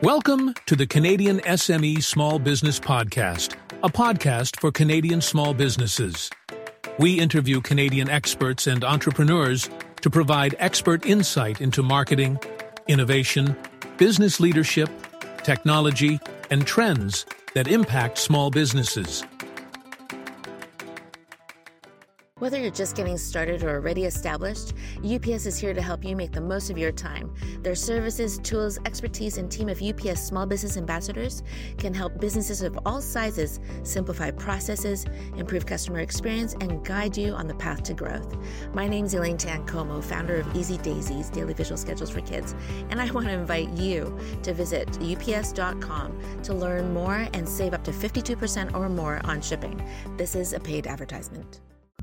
Welcome to the Canadian SME Small Business Podcast, a podcast for Canadian small businesses. We interview Canadian experts and entrepreneurs to provide expert insight into marketing, innovation, business leadership, technology, and trends that impact small businesses. Whether you're just getting started or already established, UPS is here to help you make the most of your time. Their services, tools, expertise, and team of UPS small business ambassadors can help businesses of all sizes simplify processes, improve customer experience, and guide you on the path to growth. My name's Elaine Tancomo, founder of Easy Daisy's Daily Visual Schedules for Kids, and I want to invite you to visit ups.com to learn more and save up to 52% or more on shipping. This is a paid advertisement.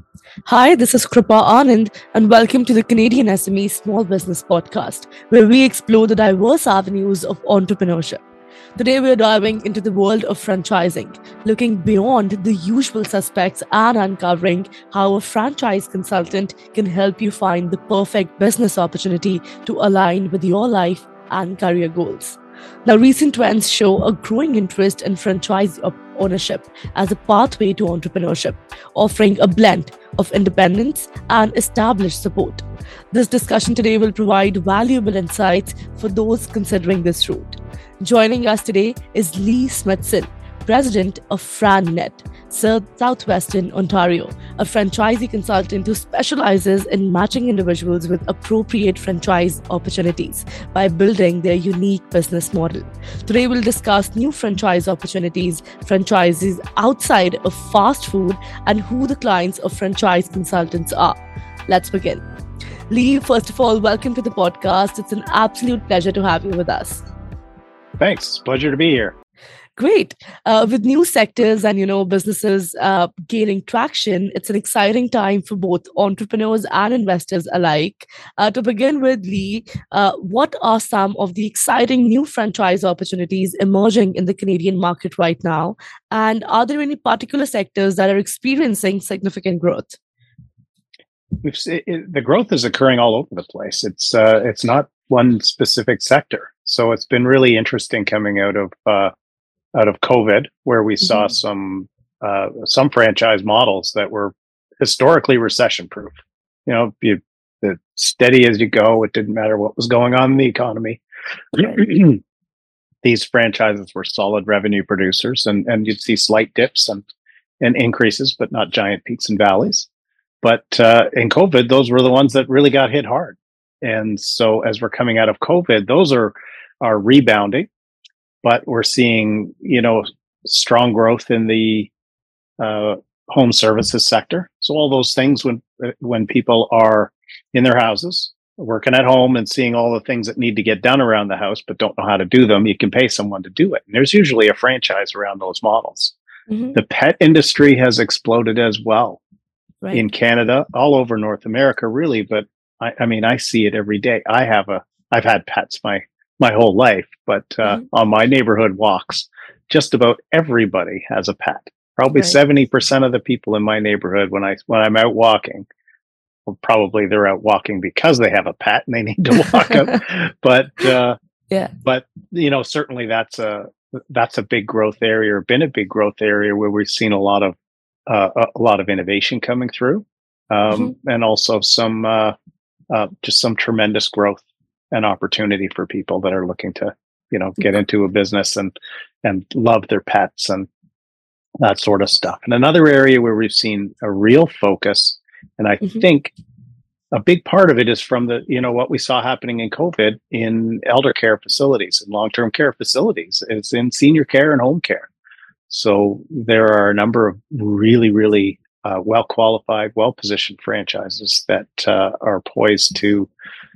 Hi, this is Kripa Anand, and welcome to the Canadian SME Small Business Podcast, where we explore the diverse avenues of entrepreneurship. Today, we are diving into the world of franchising, looking beyond the usual suspects and uncovering how a franchise consultant can help you find the perfect business opportunity to align with your life and career goals. Now, recent trends show a growing interest in franchise ownership as a pathway to entrepreneurship, offering a blend of independence and established support. This discussion today will provide valuable insights for those considering this route. Joining us today is Lee Smithson, President of FranNet, Southwestern Ontario, a franchisee consultant who specializes in matching individuals with appropriate franchise opportunities by building their unique business model. Today, we'll discuss new franchise opportunities, franchises outside of fast food, and who the clients of franchise consultants are. Let's begin. Lee, first of all, welcome to the podcast. It's an absolute pleasure to have you with us. Thanks. Pleasure to be here. Great. With new sectors and, businesses gaining traction, it's an exciting time for both entrepreneurs and investors alike. To begin with, Lee, what are some of the exciting new franchise opportunities emerging in the Canadian market right now? And are there any particular sectors that are experiencing significant growth? The growth is occurring all over the place. It's not one specific sector. So it's been really interesting coming out of COVID, where we saw some franchise models that were historically recession-proof. Steady as you go. It didn't matter what was going on in the economy. Right. These franchises were solid revenue producers, and you'd see slight dips and increases, but not giant peaks and valleys. But in COVID, those were the ones that really got hit hard. And so as we're coming out of COVID, those are rebounding. But we're seeing, strong growth in the home services sector. So all those things when people are in their houses, working at home and seeing all the things that need to get done around the house, but don't know how to do them, you can pay someone to do it. And there's usually a franchise around those models. Mm-hmm. The pet industry has exploded as well in Canada, all over North America, really. But I see it every day. I've had pets my whole life, but on my neighborhood walks, just about everybody has a pet. Probably 70% of the people in my neighborhood, when I'm out walking, well, probably they're out walking because they have a pet and they need to walk up. But certainly that's a big growth area, or been a big growth area where we've seen a lot of innovation coming through, and also some tremendous growth and opportunity for people that are looking to, get into a business and love their pets and that sort of stuff. And another area where we've seen a real focus, and I think a big part of it is from what we saw happening in COVID in elder care facilities and long-term care facilities. It's in senior care and home care. So there are a number of really, really well-qualified, well-positioned franchises that are poised to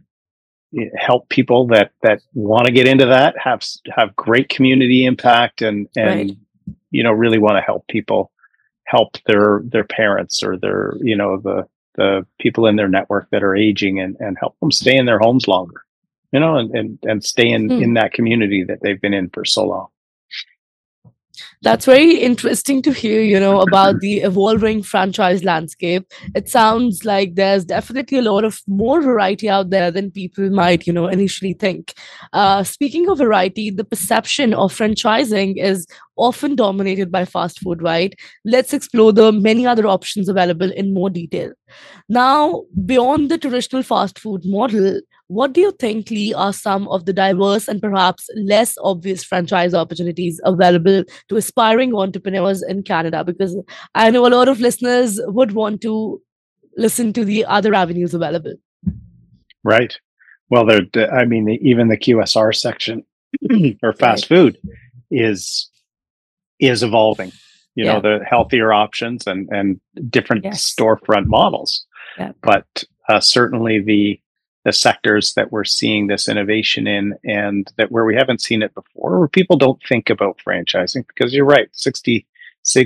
help people that want to get into that, have great community impact, and really want to help people help their parents or their the people in their network that are aging, and help them stay in their homes longer, and stay in that community that they've been in for so long. That's very interesting to hear, about the evolving franchise landscape. It sounds like there's definitely a lot of more variety out there than people might, initially think. Speaking of variety, the perception of franchising is often dominated by fast food, right? Let's explore the many other options available in more detail. Now, beyond the traditional fast food model, what do you think, Lee, are some of the diverse and perhaps less obvious franchise opportunities available to aspiring entrepreneurs in Canada? Because I know a lot of listeners would want to listen to the other avenues available. Right. Well, even the QSR section or fast food is evolving. The healthier options and different storefront models. Yeah. But certainly the sectors that we're seeing this innovation in, and that where we haven't seen it before, where people don't think about franchising, because you're right, 60 to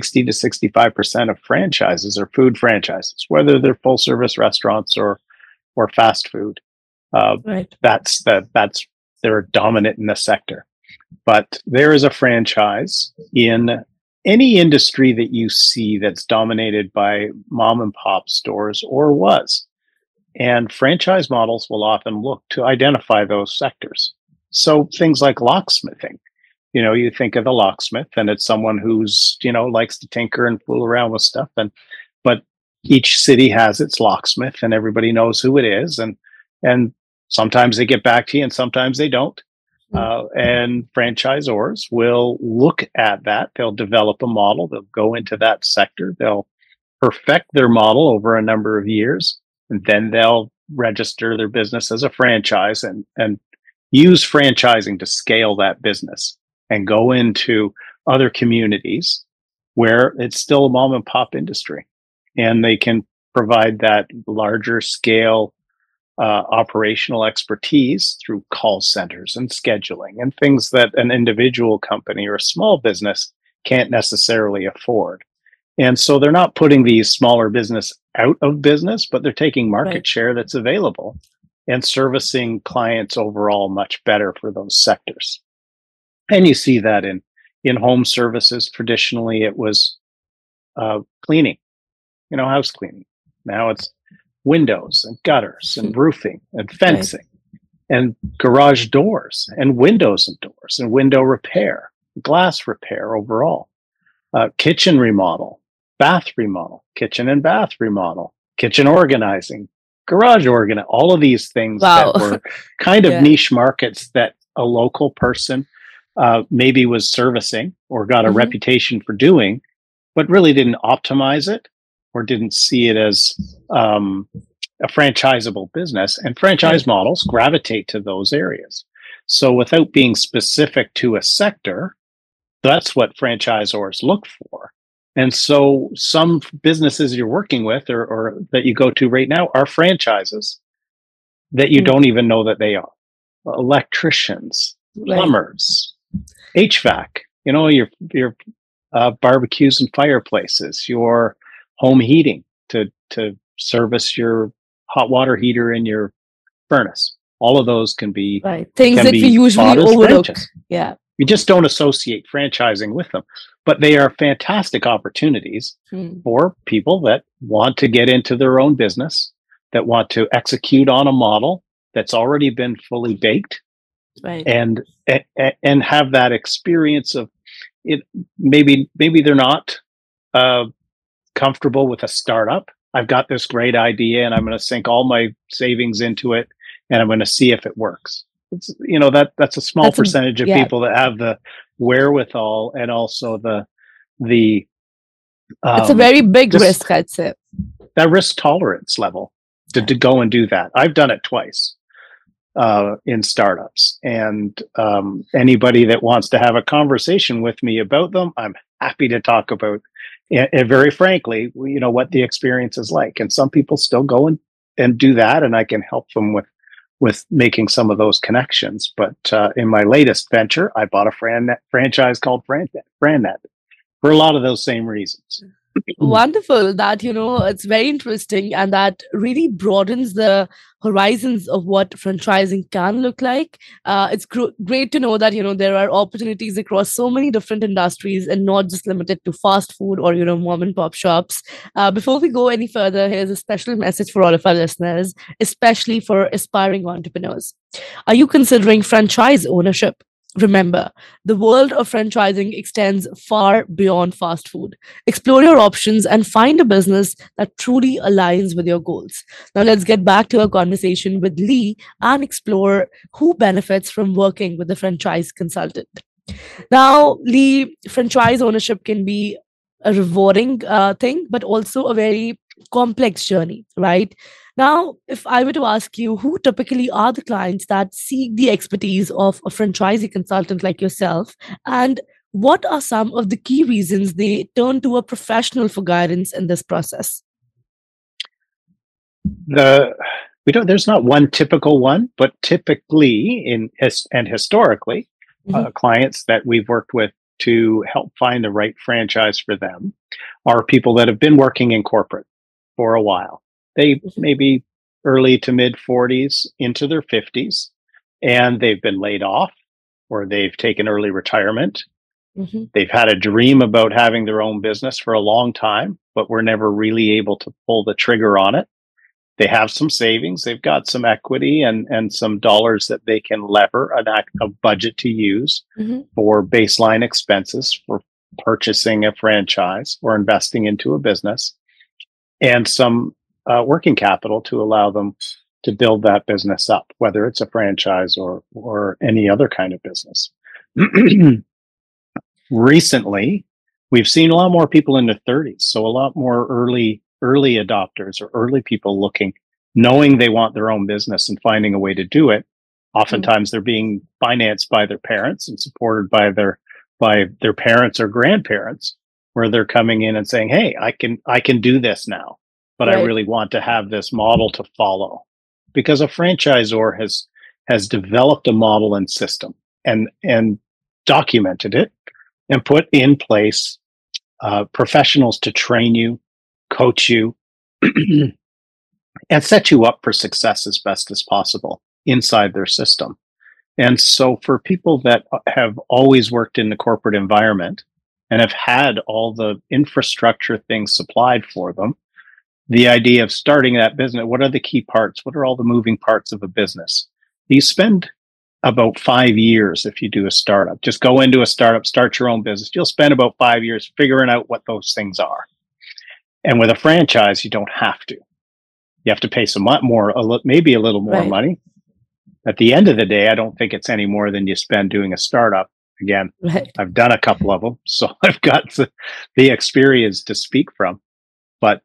65% of franchises are food franchises, whether they're full service restaurants or fast food. Right. They're dominant in the sector. But there is a franchise in any industry that you see that's dominated by mom and pop stores, or was. And franchise models will often look to identify those sectors. So things like locksmithing, you think of the locksmith, and it's someone who's, likes to tinker and fool around with stuff. But each city has its locksmith, and everybody knows who it is. And sometimes they get back to you, and sometimes they don't. And franchisors will look at that. They'll develop a model. They'll go into that sector. They'll perfect their model over a number of years, and then they'll register their business as a franchise and use franchising to scale that business and go into other communities where it's still a mom and pop industry. And they can provide that larger scale operational expertise through call centers and scheduling and things that an individual company or a small business can't necessarily afford. And so they're not putting these smaller business out of business, but they're taking market share that's available and servicing clients overall much better for those sectors. And you see that in home services. Traditionally, it was cleaning, house cleaning. Now it's windows and gutters and roofing and fencing and garage doors and windows and doors and window repair, glass repair overall, kitchen remodel, bath remodel, kitchen and bath remodel, kitchen organizing, garage all of these things that were kind of niche markets that a local person maybe was servicing or got a reputation for doing, but really didn't optimize it or didn't see it as a franchisable business. And franchise models gravitate to those areas. So without being specific to a sector, that's what franchisors look for. And so some businesses you're working with or that you go to right now are franchises that you don't even know that they are. Electricians, plumbers, HVAC, your barbecues and fireplaces, your home heating to service your hot water heater in your furnace. All of those can be things that we usually overlook. Yeah. We just don't associate franchising with them, but they are fantastic opportunities for people that want to get into their own business, that want to execute on a model that's already been fully baked, and have that experience of it. Maybe they're not comfortable with a startup. I've got this great idea, and I'm going to sink all my savings into it, and I'm going to see if it works. It's, that's a small percentage of people that have the wherewithal and also the it's a very big risk, I'd say. That risk tolerance level to go and do that. I've done it twice in startups, and anybody that wants to have a conversation with me about them, I'm happy to talk about, and very frankly, what the experience is like. And some people still go and do that, and I can help them with making some of those connections. But in my latest venture, I bought a franchise called FranNet for a lot of those same reasons. Wonderful. That, it's very interesting, and that really broadens the horizons of what franchising can look like. It's great to know that, there are opportunities across so many different industries and not just limited to fast food or, mom and pop shops. Before we go any further, here's a special message for all of our listeners, especially for aspiring entrepreneurs. Are you considering franchise ownership? Remember, the world of franchising extends far beyond fast food. Explore your options and find a business that truly aligns with your goals. Now, let's get back to our conversation with Lee and explore who benefits from working with a franchise consultant. Now, Lee, franchise ownership can be a rewarding thing, but also a very complex journey, right? Now, if I were to ask you, who typically are the clients that seek the expertise of a franchisee consultant like yourself, and what are some of the key reasons they turn to a professional for guidance in this process? There's not one typical one, but typically and historically, clients that we've worked with to help find the right franchise for them are people that have been working in corporate for a while. They maybe early to mid 40s into their 50s, and they've been laid off or they've taken early retirement. They've had a dream about having their own business for a long time, but were never really able to pull the trigger on it. They have some savings, they've got some equity and some dollars that they can lever a budget to use for baseline expenses for purchasing a franchise or investing into a business, and some working capital to allow them to build that business up, whether it's a franchise or any other kind of business. Recently, we've seen a lot more people in their 30s, so a lot more early adopters or early people knowing they want their own business and finding a way to do it. Oftentimes they're being financed by their parents and supported by their parents or grandparents, where they're coming in and saying, "Hey, I can do this now, but I really want to have this model to follow." Because a franchisor has developed a model and system and documented it and put in place professionals to train you, coach you, and set you up for success as best as possible inside their system. And so for people that have always worked in the corporate environment and have had all the infrastructure things supplied for them, the idea of starting that business, what are the key parts? What are all the moving parts of a business? You spend about 5 years if you do a startup. Just go into a startup, start your own business. You'll spend about 5 years figuring out what those things are. And with a franchise, you don't have to. You have to pay maybe a little more money. At the end of the day, I don't think it's any more than you spend doing a startup. Again, I've done a couple of them, so I've got the experience to speak from. But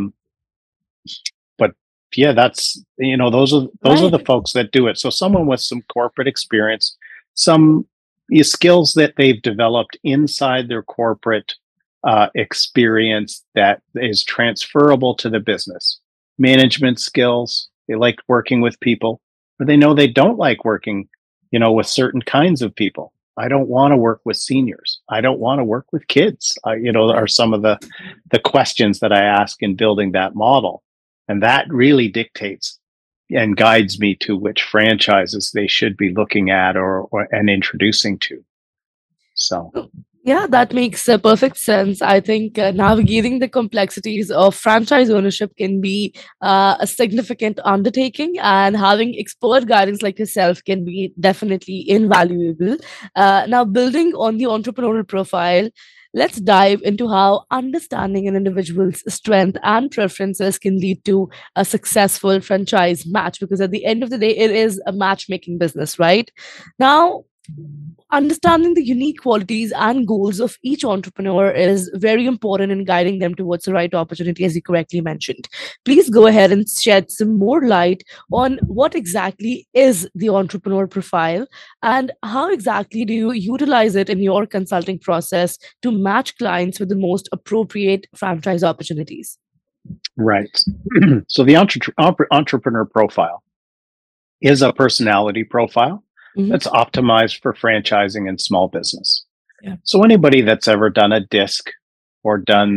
yeah, that's, those are the folks that do it. So someone with some corporate experience, some skills that they've developed inside their corporate experience that is transferable to the business. Management skills, they like working with people, but they know they don't like working, with certain kinds of people. I don't want to work with seniors. I don't want to work with kids. Are some of the questions that I ask in building that model. And that really dictates and guides me to which franchises they should be looking at and introducing to. So, yeah, that makes perfect sense. I think navigating the complexities of franchise ownership can be a significant undertaking, and having expert guidance like yourself can be definitely invaluable. Now, building on the entrepreneurial profile, let's dive into how understanding an individual's strength and preferences can lead to a successful franchise match, because at the end of the day, it is a matchmaking business, right? Now, understanding the unique qualities and goals of each entrepreneur is very important in guiding them towards the right opportunity, as you correctly mentioned. Please go ahead and shed some more light on what exactly is the entrepreneur profile and how exactly do you utilize it in your consulting process to match clients with the most appropriate franchise opportunities. Right. So the entrepreneur profile is a personality profile that's optimized for franchising and small business. Yeah. So anybody that's ever done a DISC or done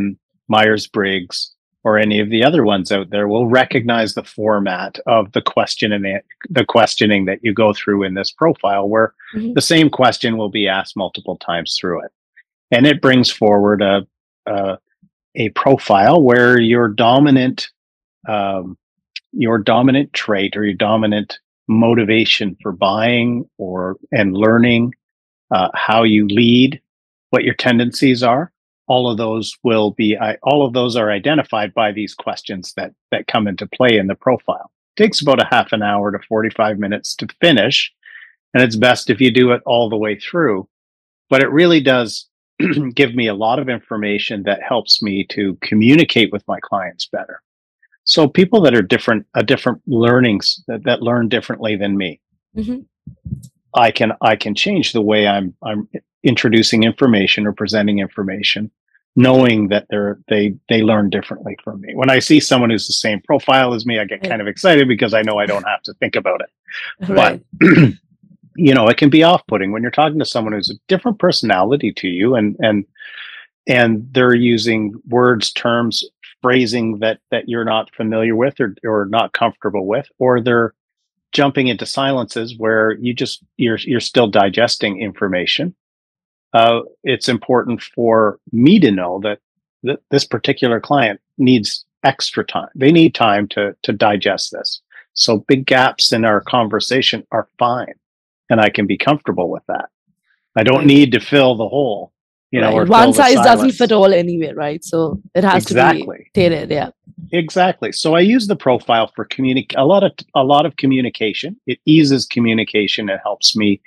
Myers-Briggs, or any of the other ones out there will recognize the format of the question and the questioning that you go through in this profile, where the same question will be asked multiple times through it. And it brings forward a profile where your dominant trait or your dominant motivation for buying and learning, how you lead, what your tendencies are. All of those are identified by these questions that come into play in the profile. It takes about a half an hour to 45 minutes to finish, and it's best if you do it all the way through. But it really does give me a lot of information that helps me to communicate with my clients better. So people that are different learnings that learn differently than me, I can change the way I'm introducing information or presenting information, knowing that they learn differently from me. When I see someone who's the same profile as me, I get kind of excited because I know I don't have to think about it. Right. But it can be off-putting when you're talking to someone who's a different personality to you, and they're using words, terms, phrasing that you're not familiar with or not comfortable with, or they're jumping into silences where you're still digesting information. It's important for me to know that this particular client needs extra time. They need time to digest this. So big gaps in our conversation are fine, and I can be comfortable with that. I don't need to fill the hole, or one size doesn't fit all anyway, right? So it has to be tailored. Yeah. Exactly. So I use the profile for a lot of communication. It eases communication. It helps me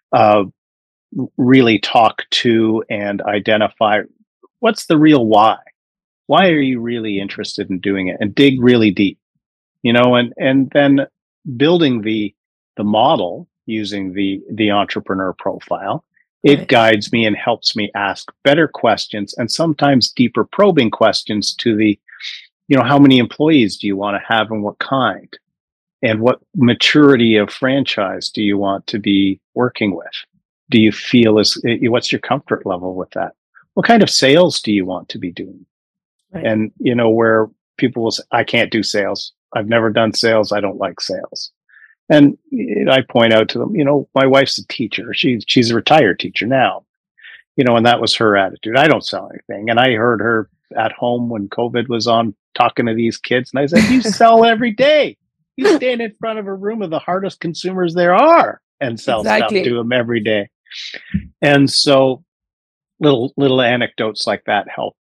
really talk to and identify what's the real why. Why are you really interested in doing it? And dig really deep, and then building the model using the entrepreneur profile. It guides me and helps me ask better questions, and sometimes deeper probing questions to the, how many employees do you want to have and what kind? And what maturity of franchise do you want to be working with? Do you feel what's your comfort level with that? What kind of sales do you want to be doing? Right. And, where people will say, I can't do sales. I've never done sales. I don't like sales. And I point out to them, my wife's a teacher. She's a retired teacher now, and that was her attitude. I don't sell anything. And I heard her at home when COVID was on talking to these kids. And I said, you sell every day. You stand in front of a room of the hardest consumers there are and sell stuff to them every day. And so little anecdotes like that help,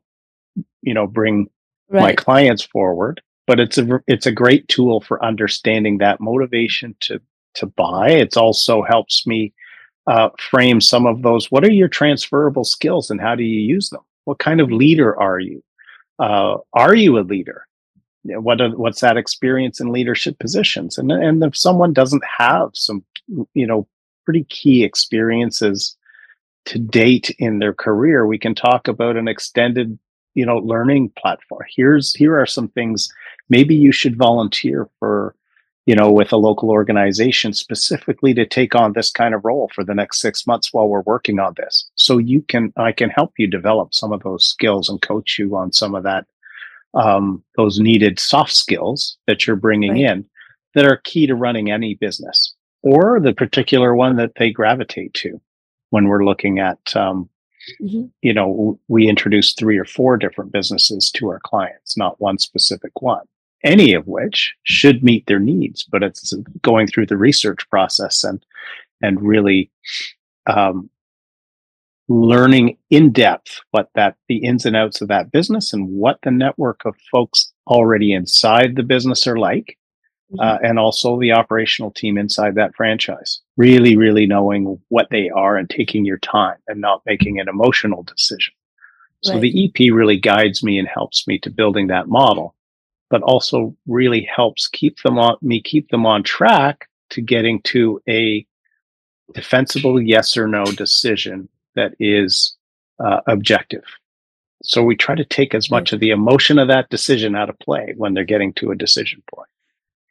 bring my clients forward. But it's a great tool for understanding that motivation to buy. It also helps me frame some of those. What are your transferable skills and how do you use them? What kind of leader are you? Are you a leader? What's that experience in leadership positions? And if someone doesn't have some, pretty key experiences to date in their career, we can talk about an extended, learning platform. Here are some things. Maybe you should volunteer for, with a local organization specifically to take on this kind of role for the next 6 months while we're working on this. So I can help you develop some of those skills and coach you on some of that, those needed soft skills that you're bringing in that are key to running any business, or the particular one that they gravitate to. When we're looking at, we introduce 3 or 4 different businesses to our clients, not one specific one, any of which should meet their needs, but it's going through the research process and really learning in depth what the ins and outs of that business and what the network of folks already inside the business are like, and also the operational team inside that franchise. Really, really knowing what they are and taking your time and not making an emotional decision. So the EP really guides me and helps me to building that model, but also really helps keep them on track to getting to a defensible yes or no decision that is objective. So we try to take as much of the emotion of that decision out of play when they're getting to a decision point.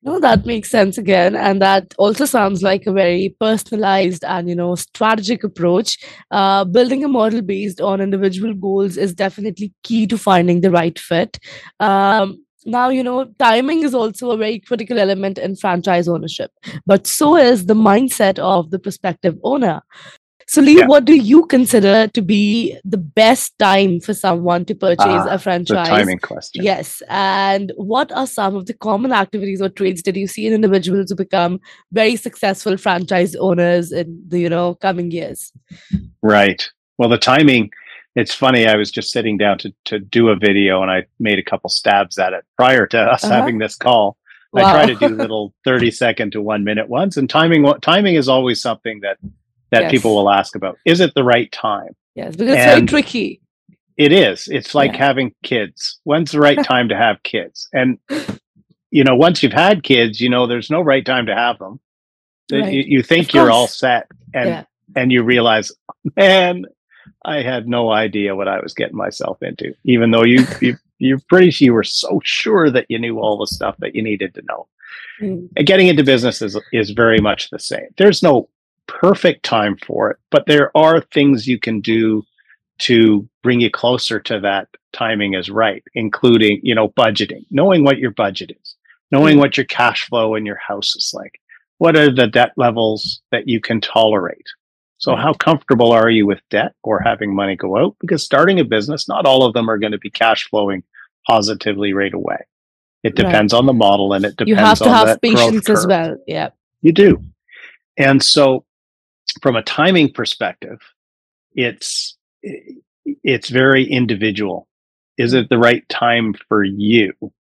No, that makes sense again. And that also sounds like a very personalized and, strategic approach. Building a model based on individual goals is definitely key to finding the right fit. Now, timing is also a very critical element in franchise ownership, but so is the mindset of the prospective owner. So, Lee, Yeah. what do you consider to be the best time for someone to purchase a The franchise? timing question. Yes. And what are some of the common activities or traits that you see in individuals who become very successful franchise owners in the, coming years? Right. Well, the timing, it's funny. I was just sitting down to do a video and I made a couple stabs at it prior to us Uh-huh. having this call. I try Wow. to do little 30-second to 1 minute ones, and timing is always something that people Yes. will ask about. Is it the right time? Yes. Because it's very And tricky. it is. It's like Yeah. having kids. When's the right time to have kids? And once you've had kids, there's no right time to have them. Right. You Of think you're all course. set, and Yeah. you realize, man, I had no idea what I was getting myself into. Even though you were so sure that you knew all the stuff that you needed to know. Mm. And getting into business is very much the same. There's no perfect time for it, but there are things you can do to bring you closer to that timing is right, including, budgeting, knowing what your budget is, knowing Mm. what your cash flow in your house is like. What are the debt levels that you can tolerate? So how Right. comfortable are you with debt or having money go out? Because starting a business, not all of them are going to be cash flowing positively right away. It depends Right. on the model and it You depends have to on have that growth patience as curve. well. Yeah. You do. And so from a timing perspective, it's it's very individual. Is Mm. it the right time for you?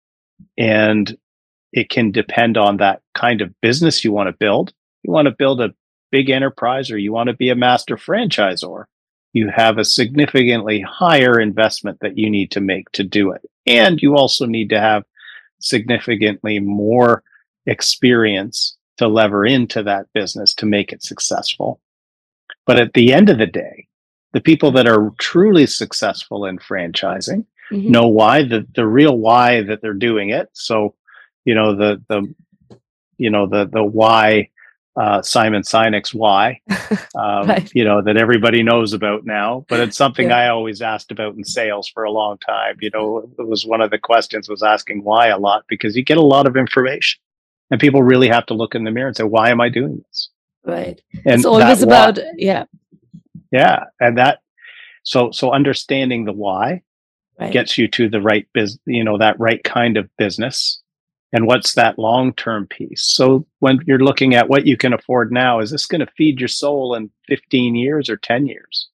And it can depend on that kind of business you want to build. You want to build a big enterprise or you want to be a master franchisor. You have a significantly higher investment that you need to make to do it. And you also need to have significantly more experience to lever into that business to make it successful. But at the end of the day, the people that are truly successful in franchising Mhm. know why, the real why that they're doing it. So, the why, Simon Sinek's why, Right. that everybody knows about now. But it's something Yeah. I always asked about in sales for a long time. It was one of the questions was asking why a lot because you get a lot of information, and people really have to look in the mirror and say, "Why am I doing this?" Right. It's And that always why, about, yeah. yeah, and that so understanding the why Right. gets you to the right that right kind of business. And what's that long-term piece? So when you're looking at what you can afford now, is this going to feed your soul in 15 years or 10 years?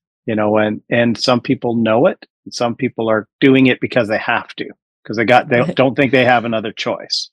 And some people know it. And some people are doing it because they have to, because they Right. don't think they have another choice.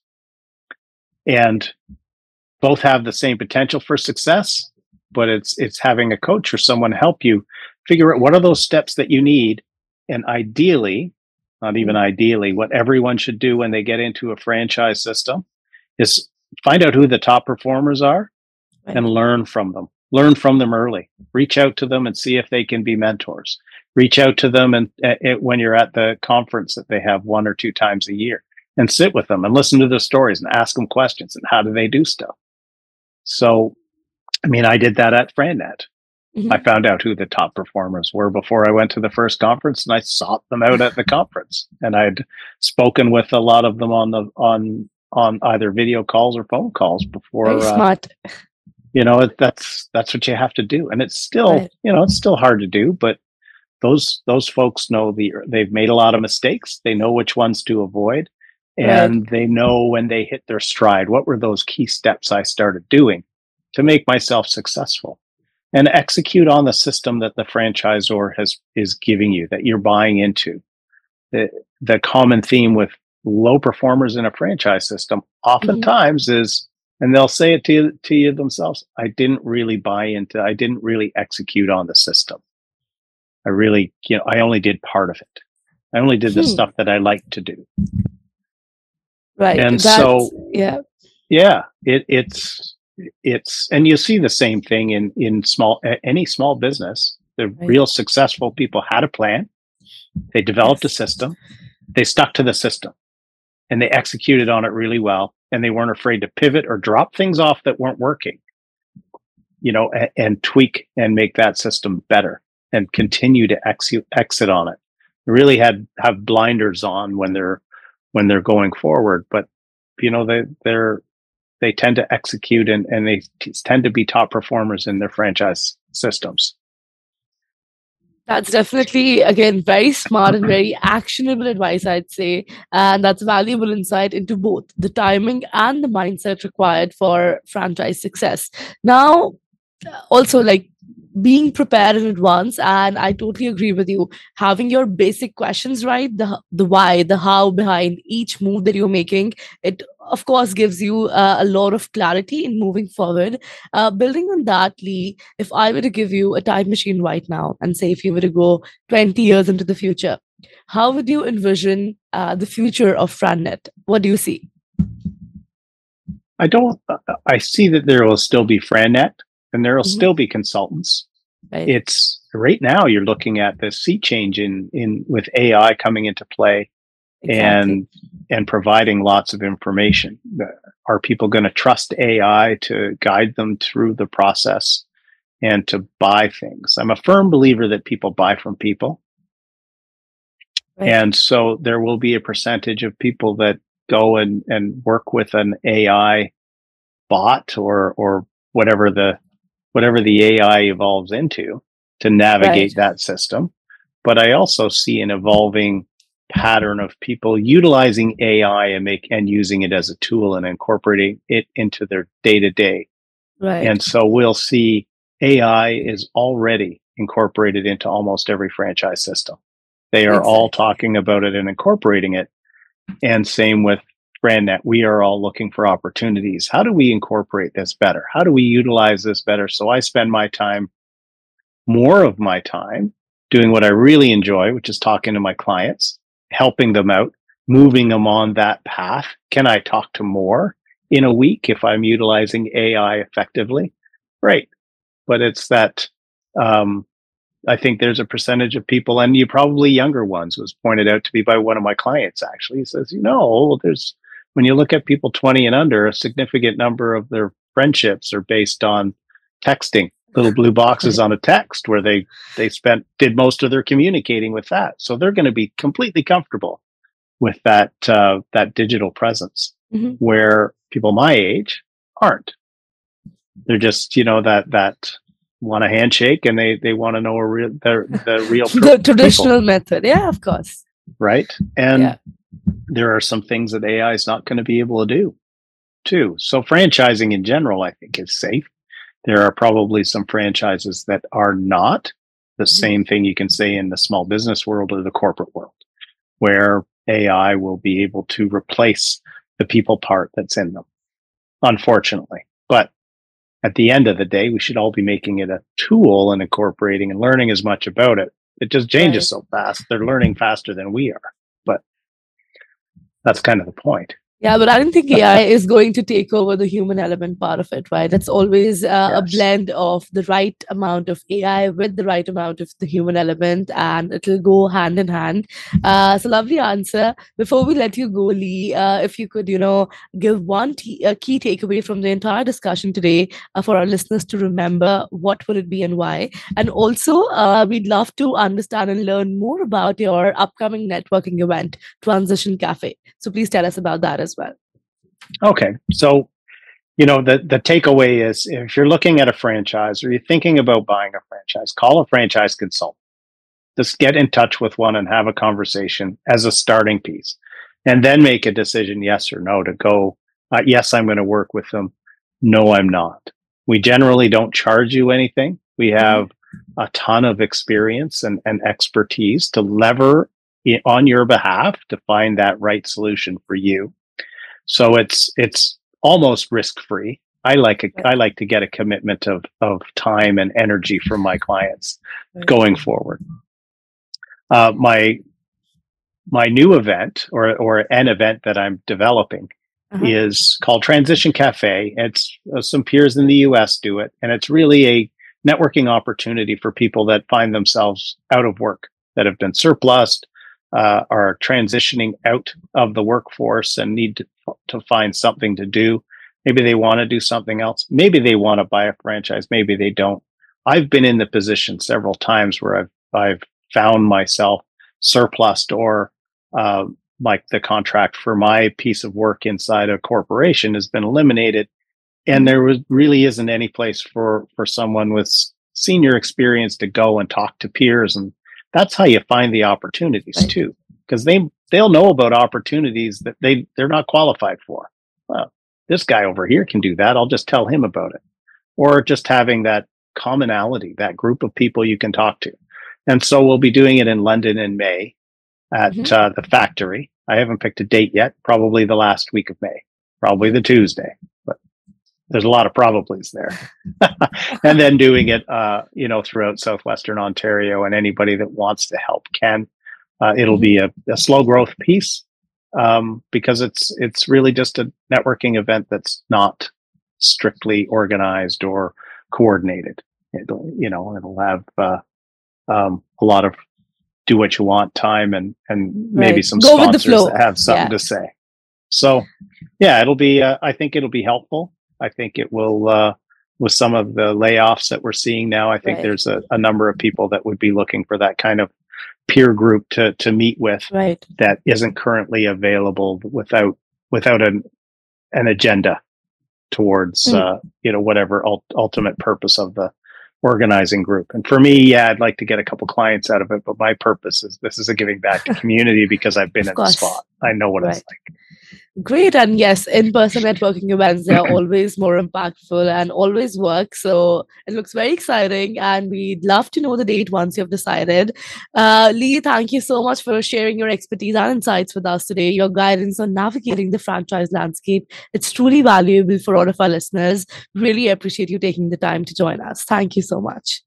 And both have the same potential for success, but it's having a coach or someone help you figure out what are those steps that you need. And ideally, not even Mm. ideally, what everyone should do when they get into a franchise system is find out who the top performers are and Right. learn from them. Learn from them early. Reach out to them and see if they can be mentors. Reach out to them and when you're at the conference that they have 1 or 2 times a year, and sit with them and listen to their stories and ask them questions and how do they do stuff. So, I mean, I did that at FranNet. I Mhm. found out who the top performers were before I went to the first conference, and I sought them out at the conference. And I'd spoken with a lot of them on either video calls or phone calls Very before. smart. That's what you have to do, and it's still Right. it's still hard to do. But those folks know they've made a lot of mistakes. They know which ones to avoid, Right. and they know when they hit their stride. What were those key steps I started doing to make myself successful? And execute on the system that the franchisor is giving you, that you're buying into. The common theme with low performers in a franchise system Mhm. oftentimes is, and they'll say it to you themselves, I didn't really execute on the system. I only did part of it. I only did the Hmm. stuff that I like to do. Right. And That's, so, yeah. yeah, it's and you see the same thing in any small business. The Right. real successful people had a plan, they developed a Yes. system, they stuck to the system, and they executed on it really well. and they weren't afraid to pivot or drop things off that weren't working, and tweak and make that system better and continue to exit on it. They really have blinders on when they're going forward, but they tend to execute and they tend to be top performers in their franchise systems. That's definitely, again, very smart and very actionable advice, I'd say. And that's valuable insight into both the timing and the mindset required for franchise success. Now, also, like, being prepared in advance, and I totally agree with you, having your basic questions right, the why, the how behind each move that you're making, it of course gives you a lot of clarity in moving forward. Building on that, Lee, if I were to give you a time machine right now and say if you were to go 20 years into the future, how would you envision the future of FranNet? What do you see? I see that there will still be FranNet, and there will still be consultants. Right. It's right now you're looking at the sea change in with AI coming into play. Exactly. and providing lots of information. Are people going to trust AI to guide them through the process and to buy things? I'm a firm believer that people buy from people. Right. And so there will be a percentage of people that go and work with an AI bot or whatever the AI evolves into to navigate that system. But I also see an evolving pattern of people utilizing AI and using it as a tool and incorporating it into their day-to-day. Right. And so we'll see AI is already incorporated into almost every franchise system. They are all talking about it and incorporating it. And same with FranNet. We are all looking for opportunities. How do we incorporate this better? How do we utilize this better? So I spend more of my time doing what I really enjoy, which is talking to my clients, helping them out, moving them on that path. Can I talk to more in a week if I'm utilizing AI effectively? Right. But it's that, I think there's a percentage of people, and you probably younger ones, was pointed out to me by one of my clients, actually. He says, when you look at people 20 and under, a significant number of their friendships are based on texting, little blue boxes on a text where they did most of their communicating with that. So they're going to be completely comfortable with that digital presence, where people my age aren't. They're just, that want a handshake and they want to know the real the traditional method. Yeah, of course. Right. And there are some things that AI is not going to be able to do too. So franchising in general, I think, is safe. There are probably some franchises that are not. The same thing you can say in the small business world or the corporate world, where AI will be able to replace the people part that's in them, unfortunately. But at the end of the day, we should all be making it a tool and incorporating and learning as much about it. It just changes so fast. They're learning faster than we are. But that's kind of the point. Yeah, but I don't think AI is going to take over the human element part of it, right? It's always a blend of the right amount of AI with the right amount of the human element, and it'll go hand in hand. So lovely answer. Before we let you go, Lee, if you could, give one key takeaway from the entire discussion today for our listeners to remember, what would it be and why? And also, we'd love to understand and learn more about your upcoming networking event, Transition Cafe. So please tell us about that as well. Okay. So, the takeaway is, if you're looking at a franchise or you're thinking about buying a franchise, call a franchise consultant. Just get in touch with one and have a conversation as a starting piece, and then make a decision, yes or no, to go, yes, I'm going to work with them. No, I'm not. We generally don't charge you anything. We have a ton of experience and expertise to lever on your behalf to find that right solution for you. So it's almost risk-free. I like to get a commitment of time and energy from my clients going forward. My new event or an event that I'm developing is called Transition Cafe. It's some peers in the US do it, and it's really a networking opportunity for people that find themselves out of work, that have been surplused, are transitioning out of the workforce and need to find something to do. Maybe they want to do something else. Maybe they want to buy a franchise. Maybe they don't. I've been in the position several times where I've found myself surplused or like the contract for my piece of work inside a corporation has been eliminated. And there really isn't any place for someone with senior experience to go and talk to peers. And that's how you find the opportunities too, because they'll know about opportunities that they're not qualified for. Well, this guy over here can do that. I'll just tell him about it. Or just having that commonality, that group of people you can talk to. And so we'll be doing it in London in May at the factory. I haven't picked a date yet, probably the last week of May, probably the Tuesday, but there's a lot of probablys there. And then doing it, throughout Southwestern Ontario, and anybody that wants to help can. It'll be a slow growth piece because it's really just a networking event that's not strictly organized or coordinated. It'll have a lot of do what you want time and maybe some sponsors that have something to say. So it'll be, I think it'll be helpful. I think it will, with some of the layoffs that we're seeing now, I think there's a number of people that would be looking for that kind of peer group to meet with that isn't currently available without an agenda towards, whatever ultimate purpose of the organizing group. And for me, I'd like to get a couple clients out of it, but my purpose is this is a giving back to community because I've been in the spot. I know what it's like. Great. And yes, in-person networking events, they are always more impactful and always work. So it looks very exciting and we'd love to know the date once you've decided. Lee, thank you so much for sharing your expertise and insights with us today. Your guidance on navigating the franchise landscape, it's truly valuable for all of our listeners. Really appreciate you taking the time to join us. Thank you so much.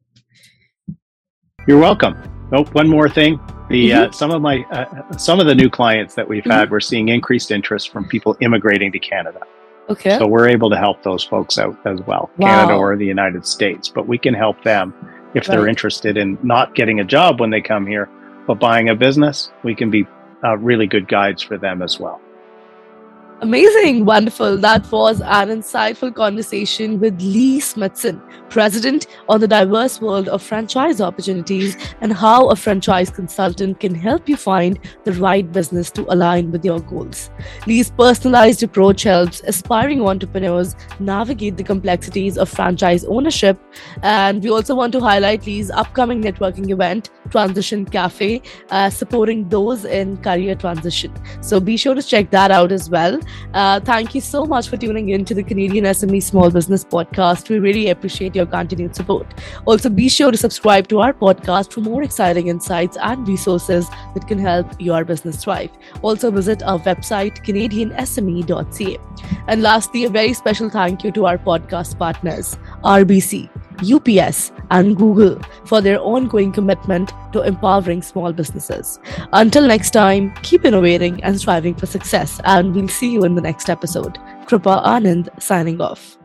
You're welcome. Oh, one more thing. Some of the new clients that we've had, we're seeing increased interest from people immigrating to Canada. Okay. So we're able to help those folks out as well, Canada or the United States. But we can help them if they're interested in not getting a job when they come here, but buying a business. We can be really good guides for them as well. Amazing. Wonderful. That was an insightful conversation with Lee Smithson, President on the diverse world of franchise opportunities and how a franchise consultant can help you find the right business to align with your goals. Lee's personalized approach helps aspiring entrepreneurs navigate the complexities of franchise ownership. And we also want to highlight Lee's upcoming networking event, Transition Cafe, supporting those in career transition. So be sure to check that out as well. Thank you so much for tuning in to the Canadian SME Small Business Podcast. We really appreciate your continued support. Also, be sure to subscribe to our podcast for more exciting insights and resources that can help your business thrive. Also, visit our website, canadiansme.ca. And lastly, a very special thank you to our podcast partners, RBC, UPS, and Google for their ongoing commitment to empowering small businesses. Until next time, keep innovating and striving for success, and we'll see you in the next episode. Kripa Anand signing off.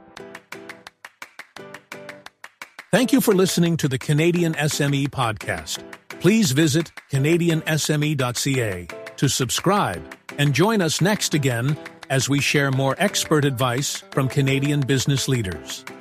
Thank you for listening to the Canadian SME Podcast. Please visit canadiansme.ca to subscribe and join us next again as we share more expert advice from Canadian business leaders.